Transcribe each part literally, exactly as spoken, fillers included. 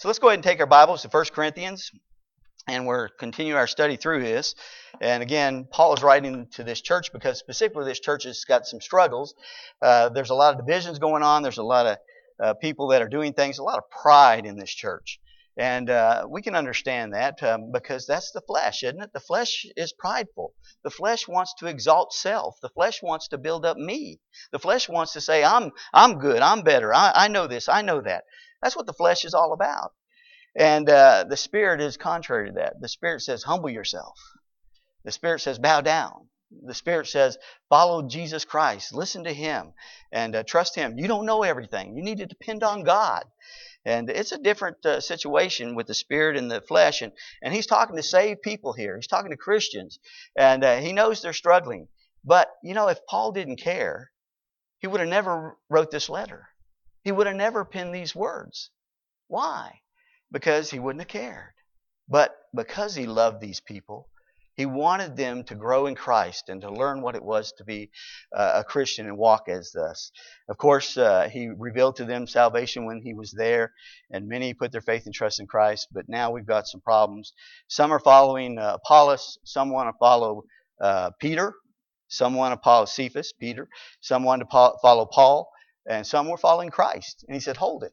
So let's go ahead and take our Bibles to First Corinthians, and we're continuing our study through this. And again, Paul is writing to this church because specifically this church has got some struggles. Uh, there's a lot of divisions going on. There's a lot of uh, people that are doing things, a lot of pride in this church. And uh, we can understand that um, because that's the flesh, isn't it? The flesh is prideful. The flesh wants to exalt self. The flesh wants to build up me. The flesh wants to say, I'm I'm good, I'm better, I, I know this, I know that. That's what the flesh is all about. And uh, the Spirit is contrary to that. The Spirit says, humble yourself. The Spirit says, bow down. The Spirit says, follow Jesus Christ. Listen to Him and uh, trust Him. You don't know everything. You need to depend on God. And it's a different uh, situation with the Spirit and the flesh. And, and He's talking to saved people here. He's talking to Christians. And uh, He knows they're struggling. But, you know, if Paul didn't care, he would have never wrote this letter. He would have never penned these words. Why? Because he wouldn't have cared. But because he loved these people, he wanted them to grow in Christ and to learn what it was to be uh, a Christian and walk as thus. Of course, uh, he revealed to them salvation when he was there, and many put their faith and trust in Christ. But now we've got some problems. Some are following uh, Apollos. Some want to follow uh, Peter. Some want to follow Cephas, Peter. Some want to follow Paul. And some were following Christ. And he said, hold it.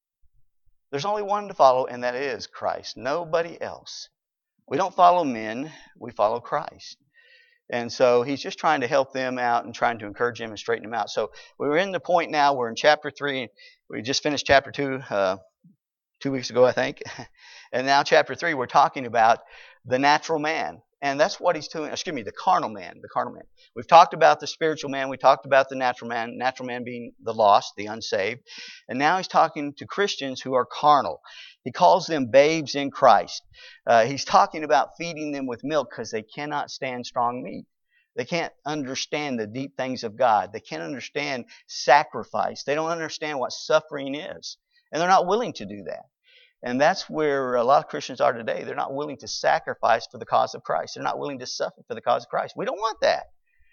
There's only one to follow, and that is Christ. Nobody else. We don't follow men. We follow Christ. And so he's just trying to help them out and trying to encourage them and straighten them out. So we're in the point now. We're in chapter three. We just finished chapter two uh, two weeks ago, I think. And now chapter three, we're talking about the natural man. And that's what he's doing. Excuse me, the carnal man. The carnal man. We've talked about the spiritual man. We talked about the natural man. Natural man being the lost, the unsaved. And now he's talking to Christians who are carnal. He calls them babes in Christ. Uh, he's talking about feeding them with milk because they cannot stand strong meat. They can't understand the deep things of God. They can't understand sacrifice. They don't understand what suffering is. And they're not willing to do that. And that's where a lot of Christians are today. They're not willing to sacrifice for the cause of Christ. They're not willing to suffer for the cause of Christ. We don't want that.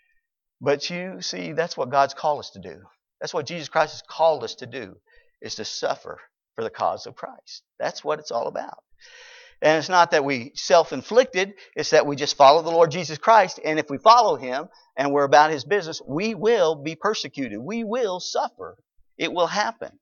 But you see, that's what God's called us to do. That's what Jesus Christ has called us to do, is to suffer for the cause of Christ. That's what it's all about. And it's not that we self-inflicted. It's that we just follow the Lord Jesus Christ. And if we follow Him and we're about His business, we will be persecuted. We will suffer. It will happen.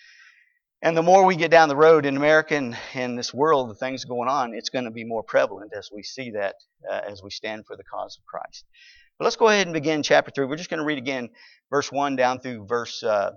And the more we get down the road in America and in this world, the things going on, it's going to be more prevalent as we see that, uh, as we stand for the cause of Christ. But let's go ahead and begin chapter three. We're just going to read again verse one down through verse uh,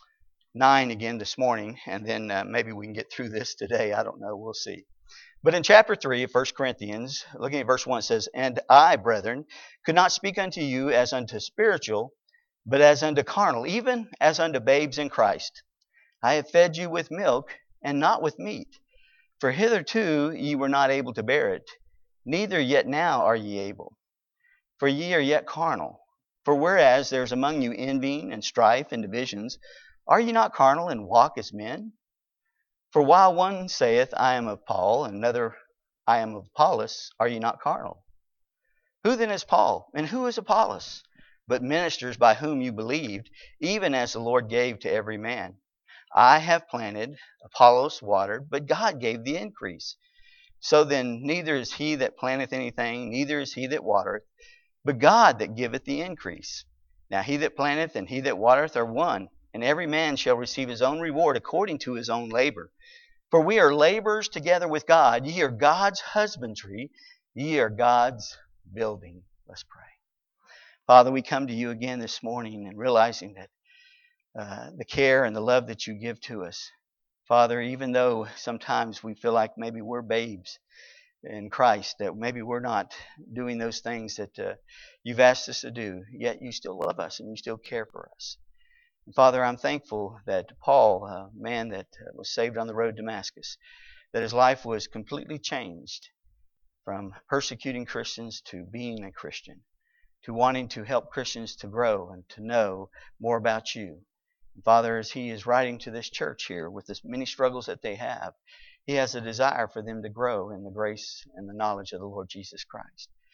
nine again this morning. And then uh, maybe we can get through this today. I don't know. We'll see. But in chapter three of First Corinthians, looking at verse one, it says, And I, brethren, could not speak unto you as unto spiritual, but as unto carnal, even as unto babes in Christ. I have fed you with milk, and not with meat. For hitherto ye were not able to bear it, neither yet now are ye able. For ye are yet carnal. For whereas there is among you envying and strife and divisions, are ye not carnal and walk as men? For while one saith, I am of Paul, and another, I am of Apollos, are ye not carnal? Who then is Paul, and who is Apollos? But ministers by whom you believed, even as the Lord gave to every man. I have planted, Apollos watered, but God gave the increase. So then neither is he that planteth anything, neither is he that watereth, but God that giveth the increase. Now he that planteth and he that watereth are one, and every man shall receive his own reward according to his own labor. For we are laborers together with God. Ye are God's husbandry, ye are God's building. Let's pray. Father, we come to you again this morning and realizing that Uh, the care and the love that you give to us. Father, even though sometimes we feel like maybe we're babes in Christ, that maybe we're not doing those things that uh, you've asked us to do, yet you still love us and you still care for us. And Father, I'm thankful that Paul, a man that uh, was saved on the road to Damascus, that his life was completely changed from persecuting Christians to being a Christian, to wanting to help Christians to grow and to know more about you. Father, as he is writing to this church here with the many struggles that they have, he has a desire for them to grow in the grace and the knowledge of the Lord Jesus Christ.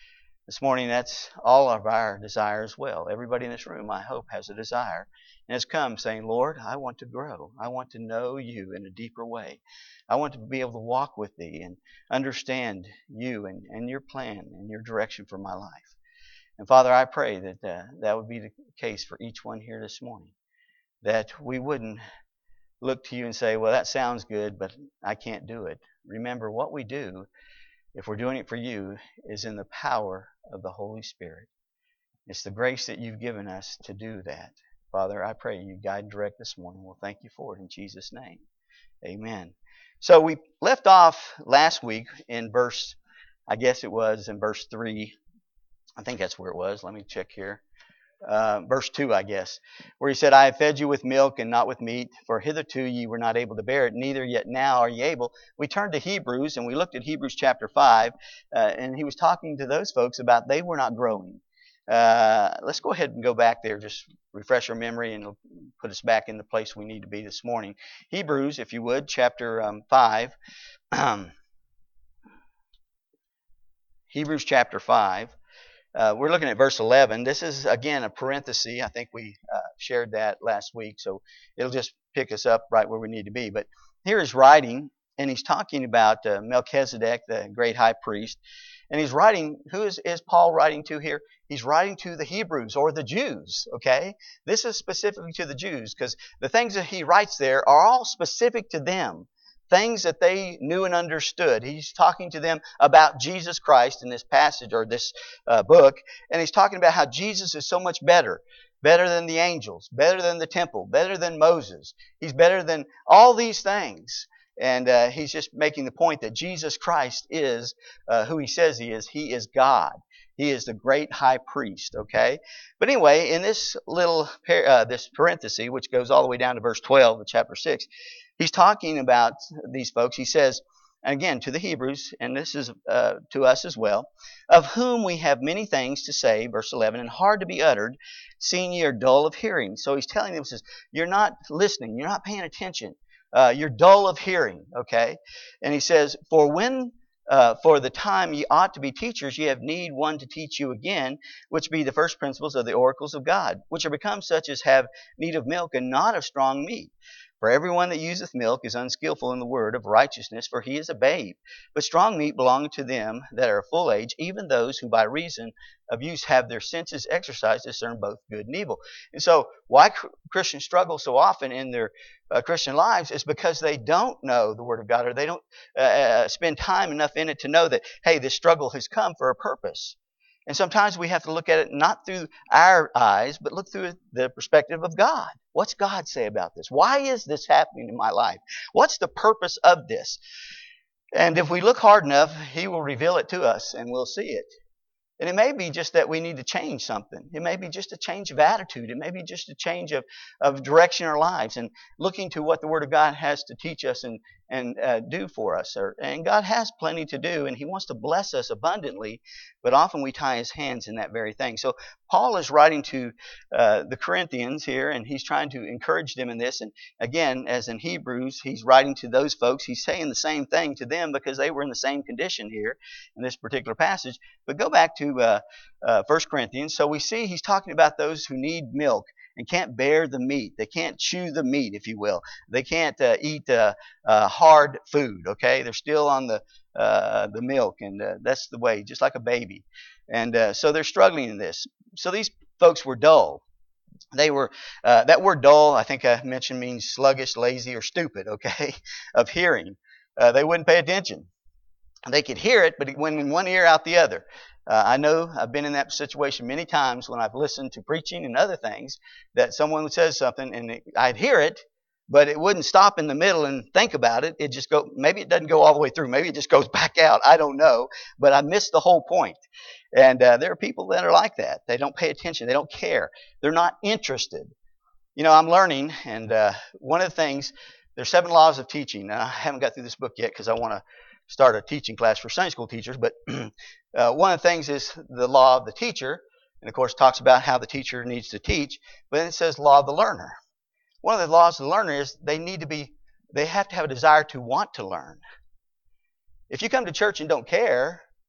This morning, that's all of our desire as well. Everybody in this room, I hope, has a desire and has come saying, Lord, I want to grow. I want to know you in a deeper way. I want to be able to walk with thee and understand you and, and your plan and your direction for my life. And Father, I pray that uh, that would be the case for each one here this morning, that we wouldn't look to you and say, well, that sounds good, but I can't do it. Remember, what we do, if we're doing it for you, is in the power of the Holy Spirit. It's the grace that you've given us to do that. Father, I pray you guide and direct this morning. We'll thank you for it in Jesus' name. Amen. So we left off last week in verse, I guess it was in verse three. I think that's where it was. Let me check here. Uh, verse two, I guess, where he said, I have fed you with milk and not with meat, for hitherto ye were not able to bear it, neither yet now are ye able. We turned to Hebrews, and we looked at Hebrews chapter five, uh, and he was talking to those folks about they were not growing. Uh, let's go ahead and go back there, just refresh our memory, and it'll put us back in the place we need to be this morning. Hebrews, if you would, chapter um, five. Hebrews chapter five. Uh, we're looking at verse eleven. This is, again, a parenthesis. I think we uh, shared that last week, so it'll just pick us up right where we need to be. But here is writing, and he's talking about uh, Melchizedek, the great high priest. And he's writing, who is, is Paul writing to here? He's writing to the Hebrews, or the Jews, okay? This is specifically to the Jews, because the things that he writes there are all specific to them. Things that they knew and understood. He's talking to them about Jesus Christ in this passage or this uh, book, and he's talking about how Jesus is so much better. Better than the angels, better than the temple, better than Moses. He's better than all these things. And uh, he's just making the point that Jesus Christ is uh, who he says he is. He is God. He is the great high priest, okay? But anyway, in this little, uh, this parenthesis, which goes all the way down to verse twelve of chapter six, he's talking about these folks. He says, and again, to the Hebrews, and this is uh, to us as well, of whom we have many things to say, verse eleven, and hard to be uttered, seeing ye are dull of hearing. So he's telling them, he says, you're not listening, you're not paying attention. Uh, you're dull of hearing, okay? And he says, for when, uh, for the time ye ought to be teachers, ye have need one to teach you again, which be the first principles of the oracles of God, which are become such as have need of milk and not of strong meat. For everyone that useth milk is unskillful in the word of righteousness, for he is a babe. But strong meat belongeth to them that are of full age, even those who by reason of use have their senses exercised to discern both good and evil. And so why Christians struggle so often in their uh, Christian lives is because they don't know the Word of God, or they don't uh, uh, spend time enough in it to know that, hey, this struggle has come for a purpose. And sometimes we have to look at it not through our eyes, but look through the perspective of God. What's God say about this? Why is this happening in my life? What's the purpose of this? And if we look hard enough, He will reveal it to us, and we'll see it. And it may be just that we need to change something. It may be just a change of attitude. It may be just a change of, of direction in our lives, and looking to what the Word of God has to teach us and, and uh, do for us. Or, and God has plenty to do, and He wants to bless us abundantly, but often we tie His hands in that very thing. So Paul is writing to uh, the Corinthians here, and he's trying to encourage them in this. And again, as in Hebrews, he's writing to those folks. He's saying the same thing to them because they were in the same condition here in this particular passage. But go back to uh, uh, First Corinthians. So we see he's talking about those who need milk and can't bear the meat. They can't chew the meat, if you will. They can't uh, eat uh, uh, hard food, okay? They're still on the uh, the milk, and uh, that's the way, just like a baby. And uh, so they're struggling in this. So these folks were dull. They were, uh, that word dull, I think I mentioned, means sluggish, lazy, or stupid, okay, of hearing. Uh, they wouldn't pay attention. They could hear it, but it went in one ear, out the other. Uh, I know I've been in that situation many times when I've listened to preaching and other things, that someone says something and it, I'd hear it, but it wouldn't stop in the middle and think about it. It just go, maybe it doesn't go all the way through. Maybe it just goes back out. I don't know, but I missed the whole point. And uh, there are people that are like that. They don't pay attention. They don't care. They're not interested. You know, I'm learning, and uh, one of the things, there's seven laws of teaching. Now, I haven't got through this book yet because I want to start a teaching class for Sunday school teachers, but uh, one of the things is the law of the teacher, and of course talks about how the teacher needs to teach, but then it says law of the learner. One of the laws of the learner is they need to be, they have to have a desire to want to learn. If you come to church and don't care,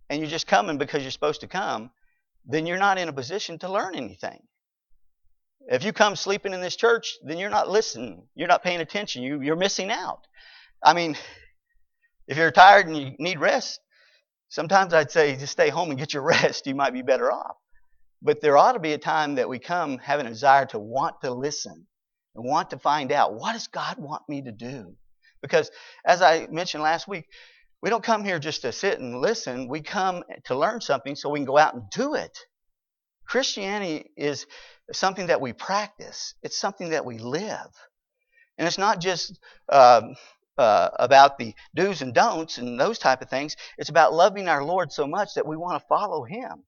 and you're just coming because you're supposed to come, then you're not in a position to learn anything. If you come sleeping in this church, then you're not listening. You're not paying attention. You, you're missing out. I mean, if you're tired and you need rest, sometimes I'd say just stay home and get your rest. You might be better off. But there ought to be a time that we come having a desire to want to listen and want to find out, what does God want me to do? Because as I mentioned last week, we don't come here just to sit and listen. We come to learn something so we can go out and do it. Christianity is something that we practice. It's something that we live. And it's not just um, uh, about the do's and don'ts and those type of things. It's about loving our Lord so much that we want to follow Him.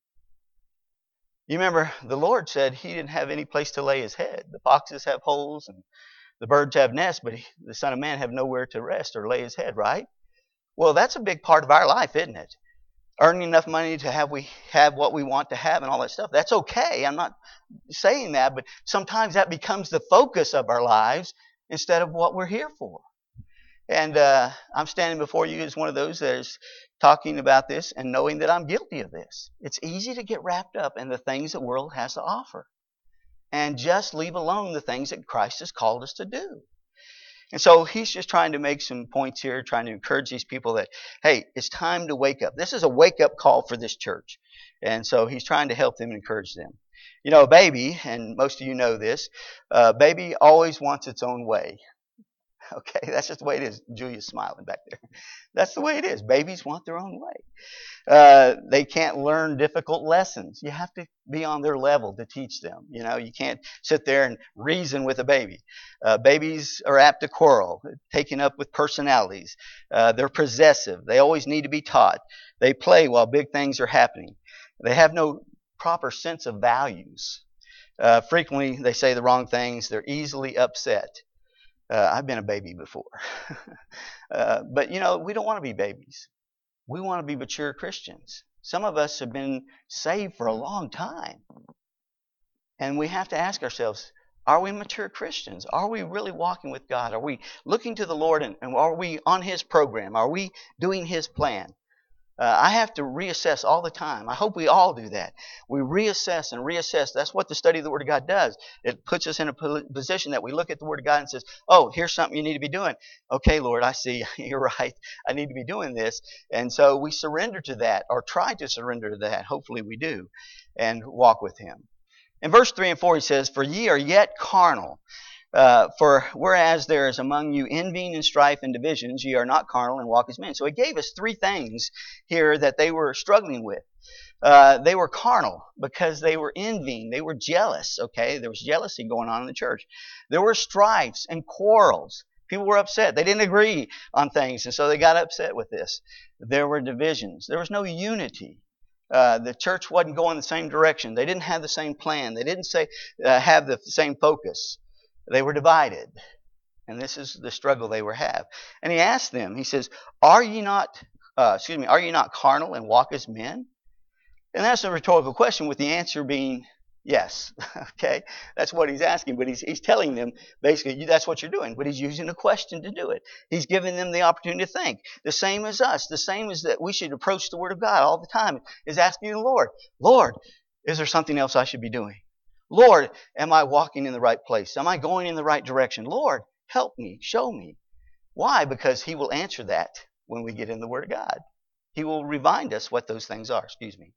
You remember the Lord said He didn't have any place to lay His head. The foxes have holes and the birds have nests, but he, the Son of Man have nowhere to rest or lay His head, right? Well, that's a big part of our life, isn't it? Earning enough money to have we have what we want to have and all that stuff. That's okay. I'm not saying that, but sometimes that becomes the focus of our lives instead of what we're here for. And uh, I'm standing before you as one of those that is talking about this and knowing that I'm guilty of this. It's easy to get wrapped up in the things the world has to offer and just leave alone the things that Christ has called us to do. And so he's just trying to make some points here, trying to encourage these people that, hey, it's time to wake up. This is a wake-up call for this church. And so he's trying to help them and encourage them. You know, a baby, and most of you know this, a baby always wants its own way. Okay, that's just the way it is. Julia's smiling back there. That's the way it is. Babies want their own way. Uh, they can't learn difficult lessons. You have to be on their level to teach them. You know, you can't sit there and reason with a baby. Uh, babies are apt to quarrel, taken up with personalities. Uh, they're possessive. They always need to be taught. They play while big things are happening. They have no proper sense of values. Uh, frequently, they say the wrong things. They're easily upset. Uh, I've been a baby before. uh, but, you know, we don't want to be babies. We want to be mature Christians. Some of us have been saved for a long time. And we have to ask ourselves, are we mature Christians? Are we really walking with God? Are we looking to the Lord and, and are we on His program? Are we doing His plan? Uh, I have to reassess all the time. I hope we all do that. We reassess and reassess. That's what the study of the Word of God does. It puts us in a position that we look at the Word of God and says, oh, here's something you need to be doing. Okay, Lord, I see. You're right. I need to be doing this. And so we surrender to that or try to surrender to that. Hopefully we do and walk with Him. In verse three and four he says, for ye are yet carnal. Uh, for whereas there is among you envying and strife and divisions, ye are not carnal and walk as men. So he gave us three things here that they were struggling with. Uh, they were carnal because they were envying. They were jealous, okay? There was jealousy going on in the church. There were strifes and quarrels. People were upset. They didn't agree on things, and so they got upset with this. There were divisions. There was no unity. Uh, the church wasn't going the same direction. They didn't have the same plan. They didn't say uh, have the same focus. They were divided. And this is the struggle they were have. And he asked them, he says, Are ye not, uh, excuse me, are ye not carnal and walk as men? And that's a rhetorical question with the answer being yes. Okay? That's what he's asking. But he's, he's telling them, basically, that's what you're doing. But he's using a question to do it. He's giving them the opportunity to think. The same as us. The same as that we should approach the Word of God all the time. Is asking the Lord, Lord, is there something else I should be doing? Lord, am I walking in the right place? Am I going in the right direction? Lord, help me, show me. Why? Because He will answer that when we get in the Word of God. He will remind us what those things are. Excuse me.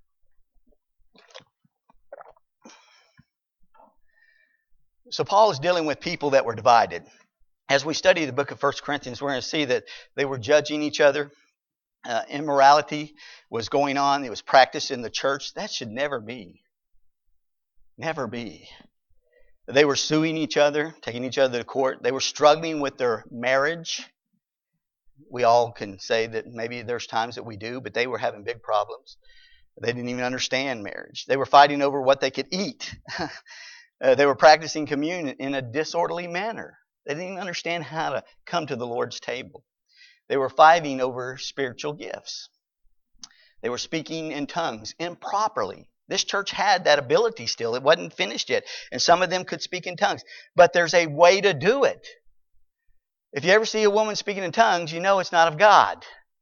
So Paul is dealing with people that were divided. As we study the book of First Corinthians, we're going to see that they were judging each other. Uh, immorality was going on. It was practiced in the church. That should never be. Never be. They were suing each other, taking each other to court. They were struggling with their marriage. We all can say that maybe there's times that we do, but they were having big problems. They didn't even understand marriage. They were fighting over what they could eat. uh, they were practicing communion in a disorderly manner. They didn't even understand how to come to the Lord's table. They were fighting over spiritual gifts. They were speaking in tongues improperly. This church had that ability still. It wasn't finished yet. And some of them could speak in tongues. But there's a way to do it. If you ever see a woman speaking in tongues, you know it's not of God.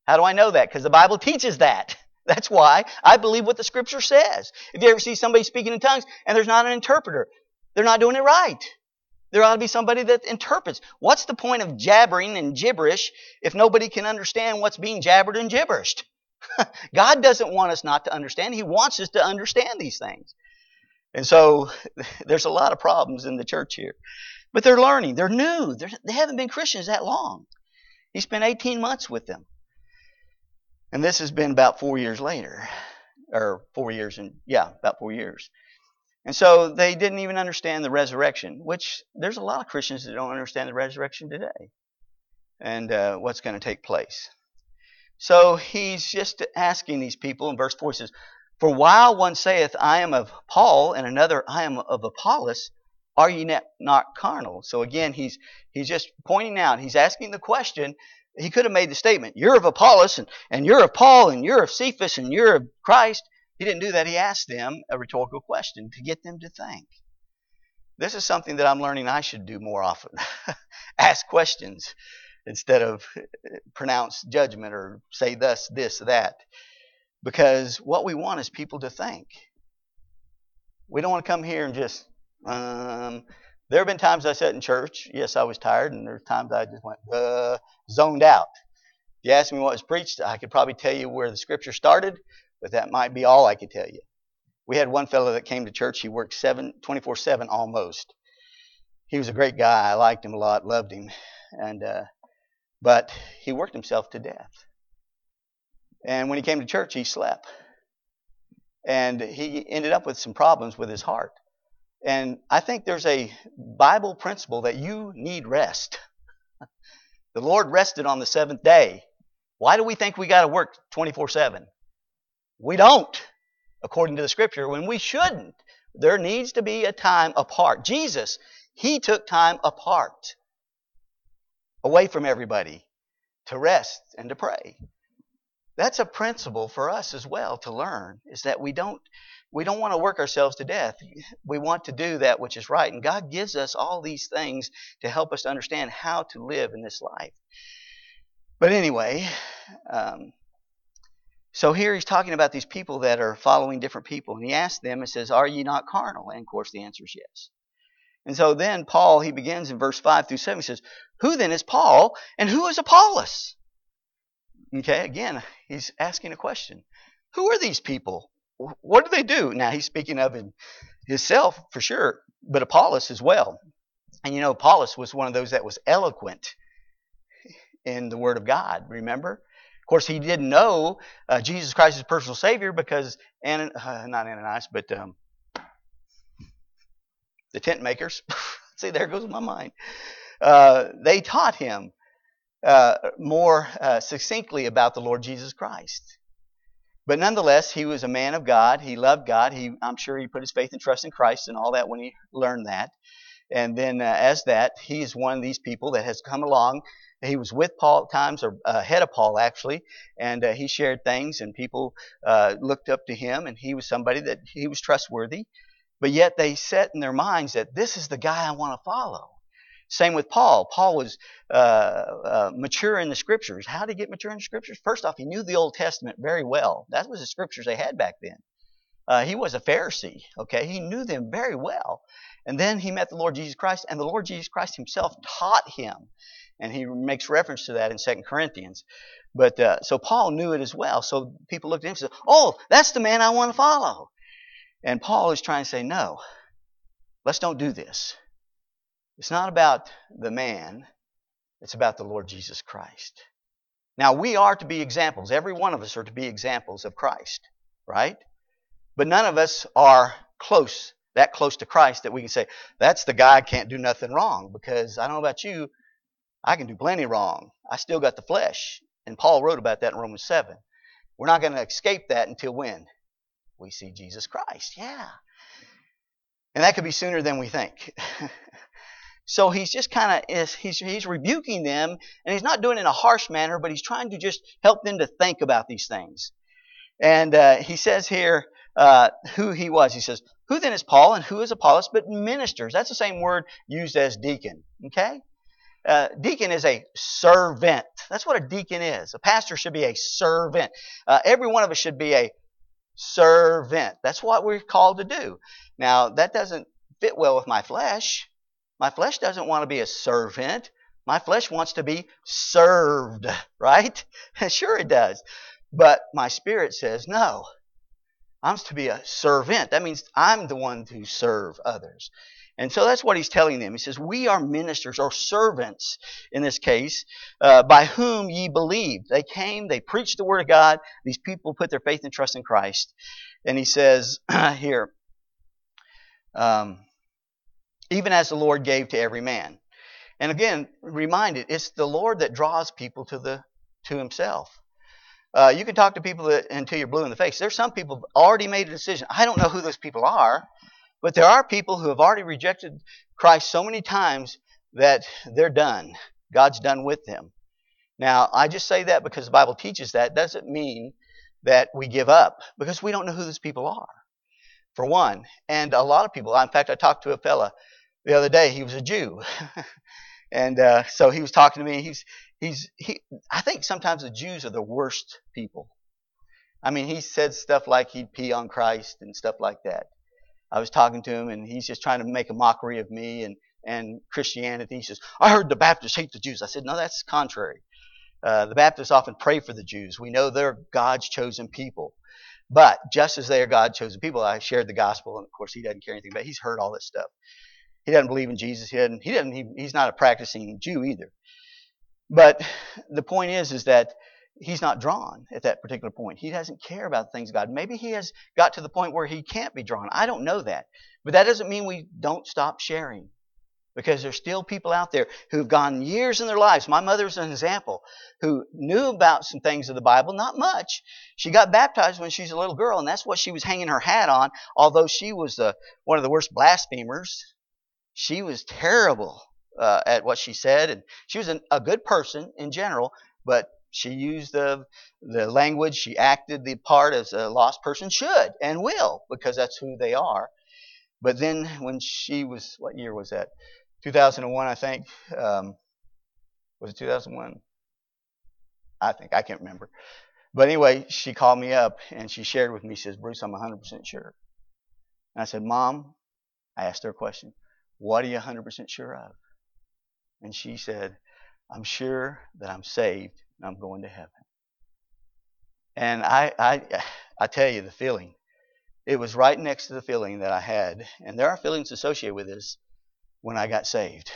How do I know that? Because the Bible teaches that. That's why I believe what the Scripture says. If you ever see somebody speaking in tongues and there's not an interpreter, they're not doing it right. There ought to be somebody that interprets. What's the point of jabbering and gibberish if nobody can understand what's being jabbered and gibberished? God doesn't want us not to understand. He wants us to understand these things. And so there's a lot of problems in the church here. But they're learning. They're new. They're, they haven't been Christians that long. He spent eighteen months with them. And this has been about four years later. Or four years, and yeah, about four years. And so they didn't even understand the resurrection, which there's a lot of Christians that don't understand the resurrection today and uh, what's going to take place. So he's just asking these people in verse four, he says, "For while one saith, I am of Paul, and another, I am of Apollos, are ye not carnal?" So again, he's he's just pointing out, he's asking the question. He could have made the statement, "You're of Apollos, and, and you're of Paul, and you're of Cephas, and you're of Christ." He didn't do that. He asked them a rhetorical question to get them to think. This is something that I'm learning I should do more often. Ask questions instead of pronounce judgment or say thus, this, that. Because what we want is people to think. We don't want to come here and just, um, there have been times I sat in church. Yes, I was tired, and there were times I just went, uh, zoned out. If you asked me what was preached, I could probably tell you where the scripture started, but that might be all I could tell you. We had one fellow that came to church. He worked seven, twenty-four seven almost. He was a great guy. I liked him a lot, loved him. and uh, But he worked himself to death. And when he came to church, he slept. And he ended up with some problems with his heart. And I think there's a Bible principle that you need rest. The Lord rested on the seventh day. Why do we think we got to work twenty-four seven? We don't, according to the Scripture, when we shouldn't. There needs to be a time apart. Jesus, He took time apart, away from everybody, to rest and to pray. That's a principle for us as well to learn, is that we don't we don't want to work ourselves to death. We want to do that which is right. And God gives us all these things to help us to understand how to live in this life. But anyway, um, so here he's talking about these people that are following different people. And he asks them and says, "Are ye not carnal?" And of course the answer is yes. And so then Paul, he begins in verse five through seven. He says, "Who then is Paul and who is Apollos?" Okay, again, he's asking a question. Who are these people? What do they do? Now, he's speaking of himself for sure, but Apollos as well. And you know, Apollos was one of those that was eloquent in the Word of God, remember? Of course, he didn't know uh, Jesus Christ as personal Savior because, Anan- uh, not Ananias, but um, the tent makers, see, there goes my mind. Uh, they taught him uh, more uh, succinctly about the Lord Jesus Christ. But nonetheless, he was a man of God. He loved God. He, I'm sure he put his faith and trust in Christ and all that when he learned that. And then uh, as that, he is one of these people that has come along. He was with Paul at times, or ahead of Paul actually, and uh, he shared things, and people uh, looked up to him, and he was somebody that he was trustworthy. But yet they set in their minds that this is the guy I want to follow. Same with Paul. Paul was uh, uh, mature in the Scriptures. How did he get mature in the Scriptures? First off, he knew the Old Testament very well. That was the Scriptures they had back then. Uh, he was a Pharisee, okay? He knew them very well. And then he met the Lord Jesus Christ, and the Lord Jesus Christ himself taught him. And he makes reference to that in Second Corinthians. But uh, so Paul knew it as well. So people looked at him and said, "Oh, that's the man I want to follow." And Paul is trying to say, no, let's don't do this. It's not about the man. It's about the Lord Jesus Christ. Now, we are to be examples. Every one of us are to be examples of Christ, right? But none of us are close, that close to Christ that we can say, that's the guy, I can't do nothing wrong. Because I don't know about you, I can do plenty wrong. I still got the flesh. And Paul wrote about that in Romans seven. We're not going to escape that until when? We see Jesus Christ. Yeah. And that could be sooner than we think. So he's just kind of, he's, he's rebuking them, and he's not doing it in a harsh manner, but he's trying to just help them to think about these things. And uh, he says here uh, who he was. He says, "Who then is Paul and who is Apollos but ministers?" That's the same word used as deacon. Okay? Uh, deacon is a servant. That's what a deacon is. A pastor should be a servant. Uh, every one of us should be a servant. That's what we're called to do. Now, that doesn't fit well with my flesh. My flesh doesn't want to be a servant. My flesh wants to be served, right? Sure it does. But my spirit says, no, I'm to be a servant. That means I'm the one to serve others. And so that's what he's telling them. He says, we are ministers or servants in this case, uh, by whom ye believed. They came, they preached the word of God. These people put their faith and trust in Christ. And he says here, um, even as the Lord gave to every man. And again, reminded, it's the Lord that draws people to the to himself. Uh, you can talk to people that, until you're blue in the face. There's some people who've already made a decision. I don't know who those people are, but there are people who have already rejected Christ so many times that they're done. God's done with them. Now, I just say that because the Bible teaches that. Doesn't mean that we give up, because we don't know who those people are, for one. And a lot of people, in fact, I talked to a fella the other day. He was a Jew. And uh, so he was talking to me. He's, he's, he. I think sometimes the Jews are the worst people. I mean, he said stuff like he'd pee on Christ and stuff like that. I was talking to him, and he's just trying to make a mockery of me and, and Christianity. He says, I heard the Baptists hate the Jews. I said, no, that's contrary. Uh, the Baptists often pray for the Jews. We know they're God's chosen people. But just as they are God's chosen people, I shared the gospel, and of course he doesn't care anything about it. He's heard all this stuff. He doesn't believe in Jesus. He doesn't. He doesn't. He, he's not a practicing Jew either. But the point is, is that he's not drawn at that particular point. He doesn't care about the things of God. Maybe he has got to the point where he can't be drawn. I don't know that. But that doesn't mean we don't stop sharing. Because there's still people out there who've gone years in their lives. My mother's an example, who knew about some things of the Bible, not much. She got baptized when she was a little girl, and that's what she was hanging her hat on. Although she was the, one of the worst blasphemers, she was terrible uh, at what she said. And she was an, a good person in general, but she used the, the language. She acted the part as a lost person should and will, because that's who they are. But then when she was, what year was that? two thousand one, I think. Um, was it two thousand one? I think. I can't remember. But anyway, she called me up and she shared with me. She says, Bruce, I'm one hundred percent sure. And I said, Mom, I asked her a question. What are you one hundred percent sure of? And she said, I'm sure that I'm saved and I'm going to heaven. And I, I, I tell you the feeling. It was right next to the feeling that I had. And there are feelings associated with this. When I got saved,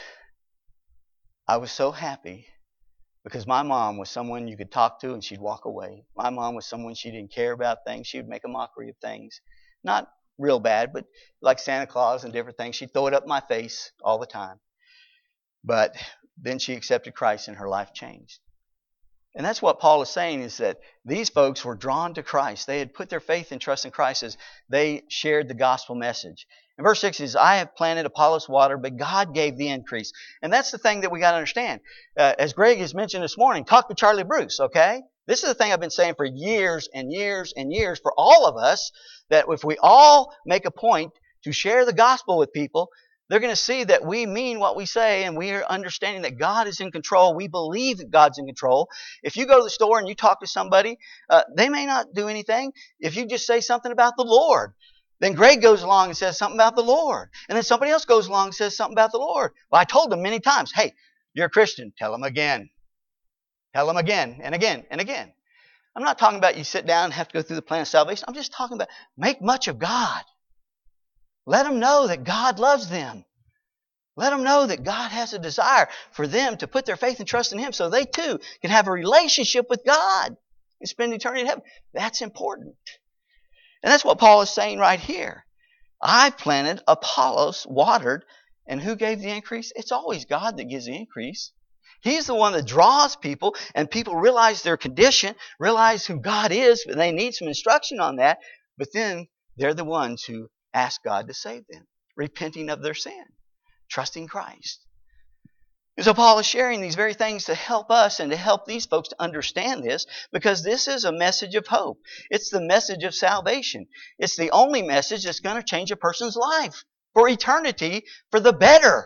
I was so happy because my mom was someone you could talk to and she'd walk away. My mom was someone she didn't care about things. She would make a mockery of things. Not real bad, but like Santa Claus and different things. She'd throw it up my face all the time. But then she accepted Christ and her life changed. And that's what Paul is saying, is that these folks were drawn to Christ. They had put their faith and trust in Christ as they shared the gospel message. And verse six is, I have planted, Apollos watered, but God gave the increase. And that's the thing that we got to understand. Uh, as Greg has mentioned this morning, talk to Charlie Bruce, okay? This is the thing I've been saying for years and years and years for all of us, that if we all make a point to share the gospel with people, they're going to see that we mean what we say, and we are understanding that God is in control. We believe that God's in control. If you go to the store and you talk to somebody, uh, they may not do anything. If you just say something about the Lord, then Greg goes along and says something about the Lord. And then somebody else goes along and says something about the Lord. Well, I told them many times, hey, you're a Christian. Tell them again. Tell them again and again and again. I'm not talking about you sit down and have to go through the plan of salvation. I'm just talking about make much of God. Let them know that God loves them. Let them know that God has a desire for them to put their faith and trust in Him so they too can have a relationship with God and spend eternity in heaven. That's important. And that's what Paul is saying right here. I planted, Apollos watered, and who gave the increase? It's always God that gives the increase. He's the one that draws people, and people realize their condition, realize who God is, but they need some instruction on that. But then they're the ones who ask God to save them, repenting of their sin, trusting Christ. And so Paul is sharing these very things to help us and to help these folks to understand this, because this is a message of hope. It's the message of salvation. It's the only message that's going to change a person's life for eternity, for the better.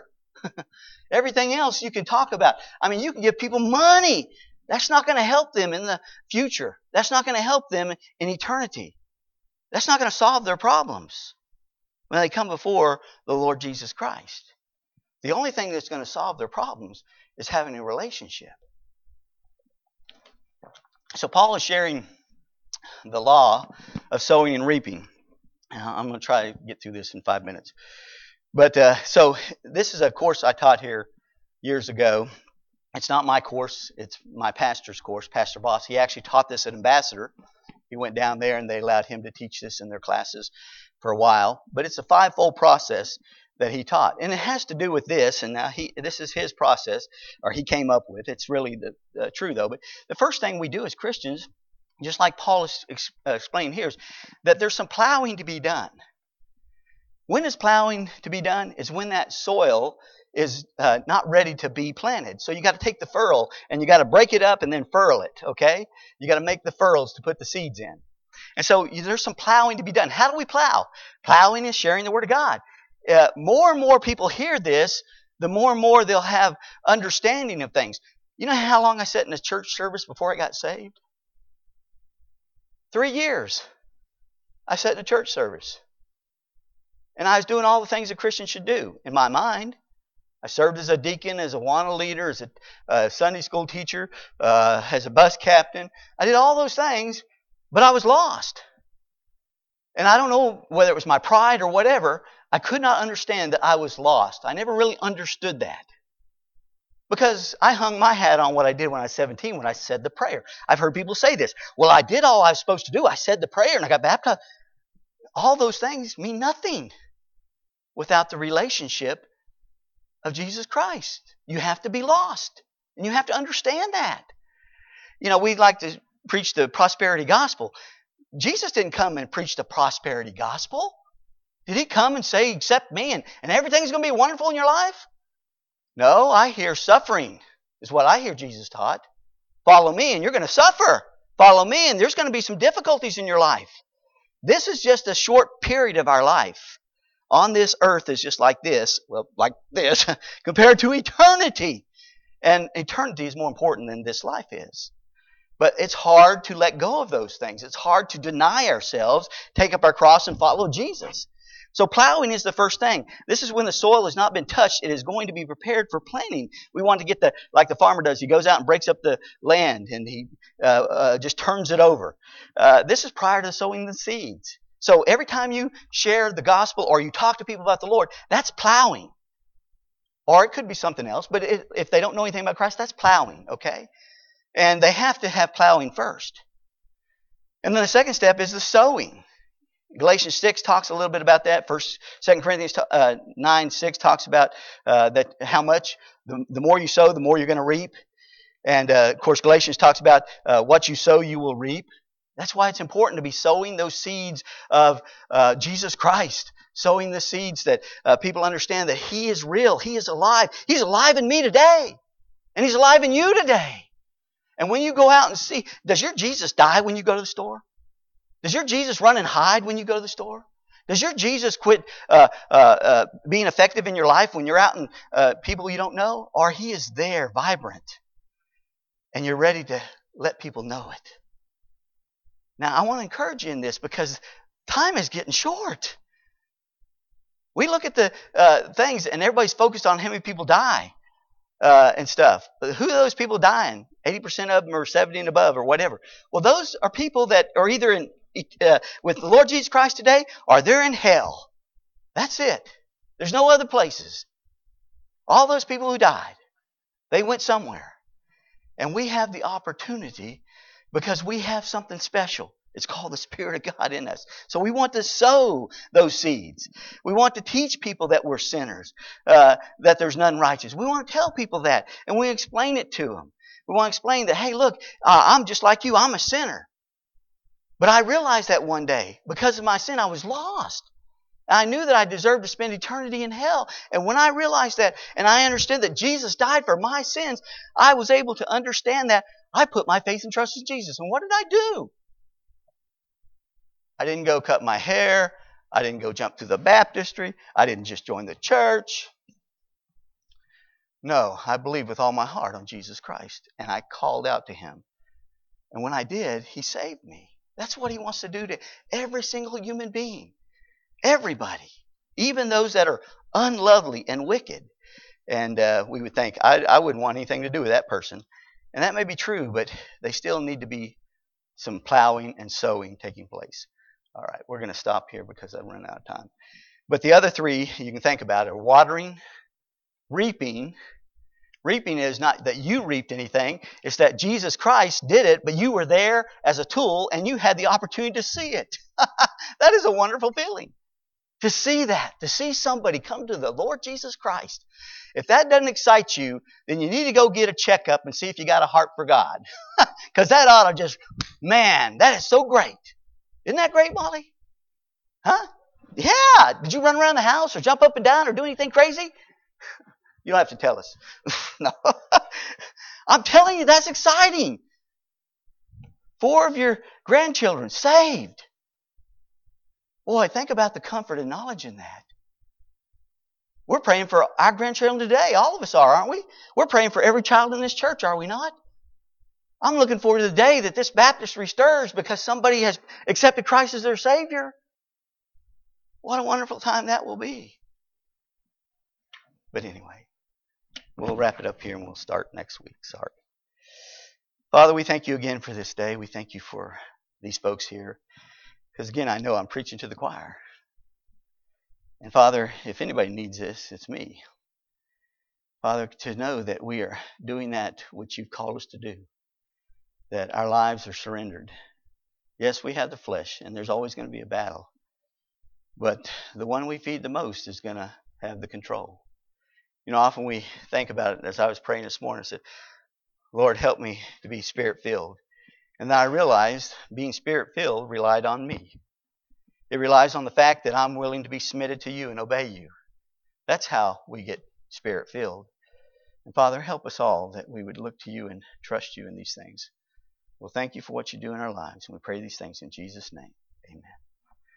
Everything else you can talk about. I mean, you can give people money. That's not going to help them in the future. That's not going to help them in eternity. That's not going to solve their problems when they come before the Lord Jesus Christ. The only thing that's going to solve their problems is having a relationship. So Paul is sharing the law of sowing and reaping. I'm going to try to get through this in five minutes. But uh, so this is a course I taught here years ago. It's not my course. It's my pastor's course, Pastor Boss. He actually taught this at Ambassador. He went down there and they allowed him to teach this in their classes for a while. But it's a fivefold process that he taught. And it has to do with this. And now he, this is his process, or he came up with. It's really the, uh, true, though. But the first thing we do as Christians, just like Paul is ex- uh, explained here, is that there's some plowing to be done. When is plowing to be done? Is when that soil is uh, not ready to be planted. So you got to take the furrow and you got to break it up and then furrow it, okay? You got to make the furrows to put the seeds in. And so there's some plowing to be done. How do we plow? Plowing is sharing the Word of God. Uh, more and more people hear this, the more and more they'll have understanding of things. You know how long I sat in a church service before I got saved? Three years. I sat in a church service. And I was doing all the things a Christian should do in my mind. I served as a deacon, as a Awana leader, as a uh, Sunday school teacher, uh, as a bus captain. I did all those things, but I was lost. And I don't know whether it was my pride or whatever, I could not understand that I was lost. I never really understood that. Because I hung my hat on what I did when I was seventeen, when I said the prayer. I've heard people say this. Well, I did all I was supposed to do. I said the prayer and I got baptized. All those things mean nothing without the relationship of Jesus Christ. You have to be lost. And you have to understand that. You know, we like to preach the prosperity gospel. Jesus didn't come and preach the prosperity gospel. Did he come and say, accept me and, and everything's going to be wonderful in your life? No, I hear suffering is what I hear Jesus taught. Follow me and you're going to suffer. Follow me and there's going to be some difficulties in your life. This is just a short period of our life. On this earth is just like this, well, like this, compared to eternity. And eternity is more important than this life is. But it's hard to let go of those things. It's hard to deny ourselves, take up our cross, and follow Jesus. So plowing is the first thing. This is when the soil has not been touched. It is going to be prepared for planting. We want to get the, like the farmer does. He goes out and breaks up the land and he uh, uh, just turns it over. Uh, this is prior to sowing the seeds. So every time you share the gospel or you talk to people about the Lord, that's plowing. Or it could be something else, but it, if they don't know anything about Christ, that's plowing, okay? And they have to have plowing first. And then the second step is the sowing. Galatians six talks a little bit about that. First, Second Corinthians uh, nine six talks about uh, that how much the, the more you sow, the more you're going to reap. And uh, of course, Galatians talks about uh, what you sow, you will reap. That's why it's important to be sowing those seeds of uh, Jesus Christ. Sowing the seeds that uh, people understand that He is real. He is alive. He's alive in me today. And He's alive in you today. And when you go out and see, does your Jesus die when you go to the store? Does your Jesus run and hide when you go to the store? Does your Jesus quit uh, uh, uh, being effective in your life when you're out and uh, people you don't know? Or He is there, vibrant. And you're ready to let people know it. Now, I want to encourage you in this because time is getting short. We look at the uh, things and everybody's focused on how many people die uh, and stuff. But who are those people dying? eighty percent of them are seventy and above or whatever. Well, those are people that are either in uh, with the Lord Jesus Christ today or they're in hell. That's it. There's no other places. All those people who died, they went somewhere. And we have the opportunity because we have something special. It's called the Spirit of God in us. So we want to sow those seeds. We want to teach people that we're sinners, uh, that there's none righteous. We want to tell people that, and we explain it to them. We want to explain that, hey, look, uh, I'm just like you. I'm a sinner. But I realized that one day, because of my sin, I was lost. I knew that I deserved to spend eternity in hell. And when I realized that, and I understood that Jesus died for my sins, I was able to understand that. I put my faith and trust in Jesus. And what did I do? I didn't go cut my hair. I didn't go jump through the baptistry. I didn't just join the church. No, I believe with all my heart on Jesus Christ. And I called out to him. And when I did, he saved me. That's what he wants to do to every single human being. Everybody. Even those that are unlovely and wicked. And uh, we would think, I, I wouldn't want anything to do with that person. And that may be true, but they still need to be some plowing and sowing taking place. All right, we're going to stop here because I've run out of time. But the other three you can think about are watering, reaping. Reaping is not that you reaped anything. It's that Jesus Christ did it, but you were there as a tool and you had the opportunity to see it. That is a wonderful feeling. To see that, to see somebody come to the Lord Jesus Christ. If that doesn't excite you, then you need to go get a checkup and see if you got a heart for God. Because that ought to just, man, that is so great. Isn't that great, Molly? Huh? Yeah. Did you run around the house or jump up and down or do anything crazy? You don't have to tell us. No. I'm telling you, that's exciting. Four of your grandchildren saved. Boy, think about the comfort and knowledge in that. We're praying for our grandchildren today. All of us are, aren't we? We're praying for every child in this church, are we not? I'm looking forward to the day that this baptistry stirs because somebody has accepted Christ as their Savior. What a wonderful time that will be. But anyway, we'll wrap it up here and we'll start next week. Sorry. Father, we thank you again for this day. We thank you for these folks here. Because again, I know I'm preaching to the choir. And Father, if anybody needs this, it's me. Father, to know that we are doing that which you've called us to do. That our lives are surrendered. Yes, we have the flesh, and there's always going to be a battle. But the one we feed the most is going to have the control. You know, often we think about it, as I was praying this morning, I said, Lord, help me to be Spirit-filled. And then I realized being Spirit-filled relied on me. It relies on the fact that I'm willing to be submitted to you and obey you. That's how we get Spirit-filled. And Father, help us all that we would look to you and trust you in these things. Well, thank you for what you do in our lives. And we pray these things in Jesus' name. Amen.